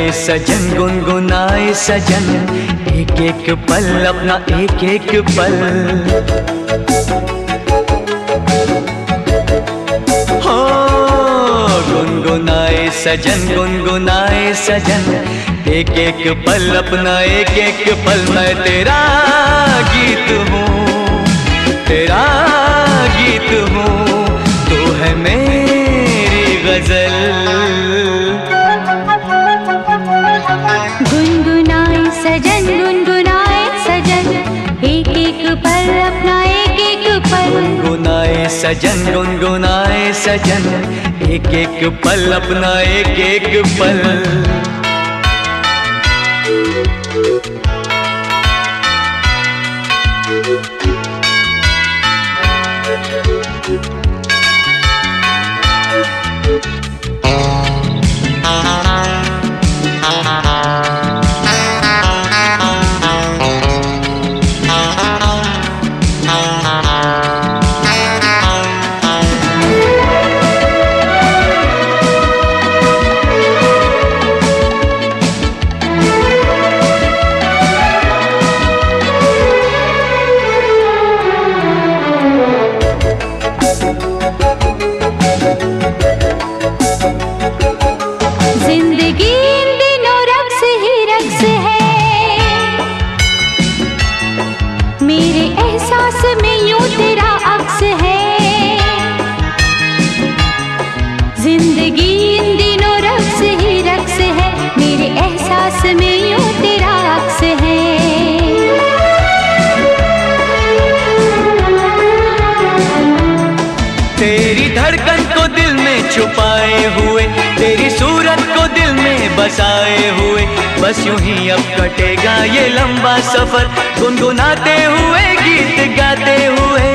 गुनगुनाए सजन, गुनगुनाए सजन, एक एक पल अपना एक एक पल। हो गुनगुनाए सजन, गुनगुनाए सजन, एक एक पल अपना एक एक पल। मैं तेरा गीत हूँ, तेरा गीत हूँ, तू है मेरी गजल। गुनगुनाए सजन, गुनगुनाए सजन, एक एक पल अपना एक एक पल। गुनगुनाए सजन, गुनगुनाए सजन, एक एक पल अपना एक एक पल। मेरे एहसास में यूं तेरा अक्स है, जिंदगी इन दिनों रक्स ही रक्स है। मेरे एहसास में यूं तेरा अक्स है। तेरी धड़कन को दिल में छुपाए हुए, तेरी सूरत को दिल में बसाए हुए, बस यूं ही अब कटेगा ये लंबा सफर, गुनगुनाते हुए गीत गाते हुए।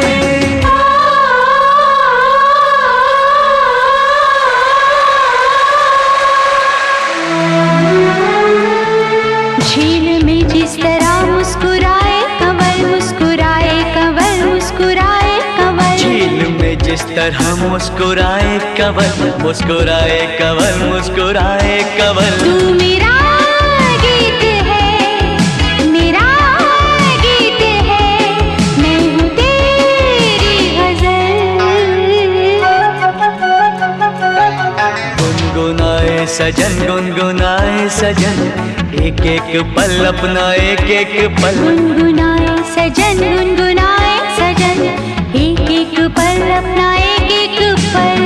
झील में जिस तरह मुस्कुराए कंवल, मुस्कुराए कंवल, मुस्कुराए कंवल। झील में जिस तरह मुस्कुराए कंवल, मुस्कुराए कंवल, मुस्कुराए कंवल। तू मेरा गीत है, मेरा गीत है, मैं हूँ तेरी गजल। गुनगुनाए सजन, गुनगुनाए सजन, एक एक पल अपना एक एक पल। गुनगुनाए सजन, गुनगुनाए सजन, एक एक पल अपना एक एक पल।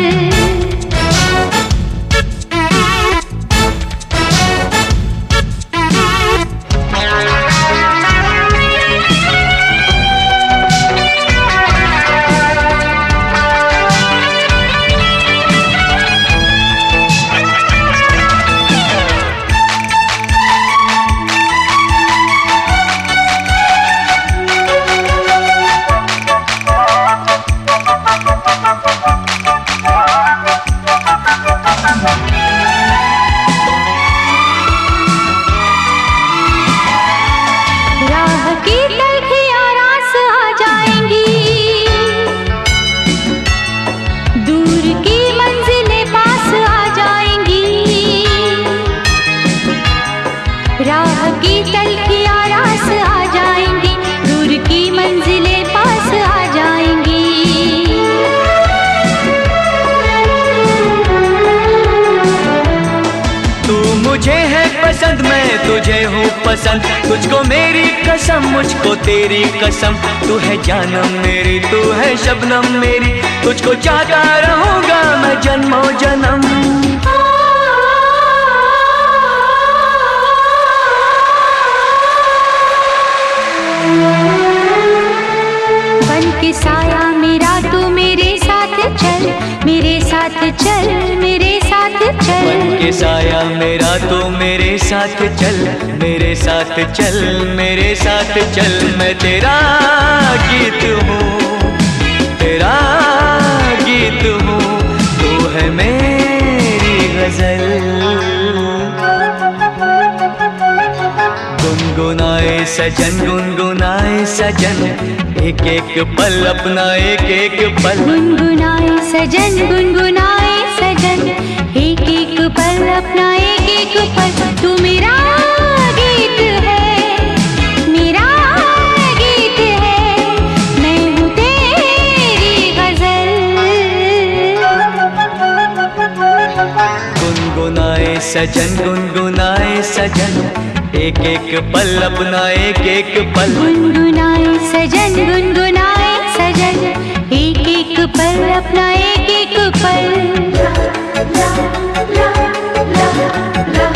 राह की तलखियाँ रास आ जाएंगी, दूर की मंजिलें पास आ जाएंगी। तू मुझे है पसंद, मैं तुझे हूँ पसंद, तुझको मेरी कसम, मुझको तेरी कसम। तू है जानम मेरी, तू है शबनम मेरी, तुझको चाहता रहूँगा मैं जन्मों जन्म। साया मेरा तू मेरे साथ चल, मेरे साथ चल, मेरे साथ चल। बन के साया मेरा तू मेरे साथ चल, मेरे साथ चल, मेरे साथ चल। मैं तेरा गीत हूँ, तेरा गीत हूँ, तू है मेरी गजल। गुनगुनाए सजन, गुनगुनाए सजन, एक एक पल अपना एक एक पल। गुनगुनाए सजन, गुनगुनाए सजन, एक एक पल अपना एक एक पल। तू गुनगुनाए सजन, गुनगुनाए सजन, एक एक पल अपना, एक एक पल। गुनगुनाए सजन, गुनगुनाए सजन, एक एक पल अपना, एक एक पल।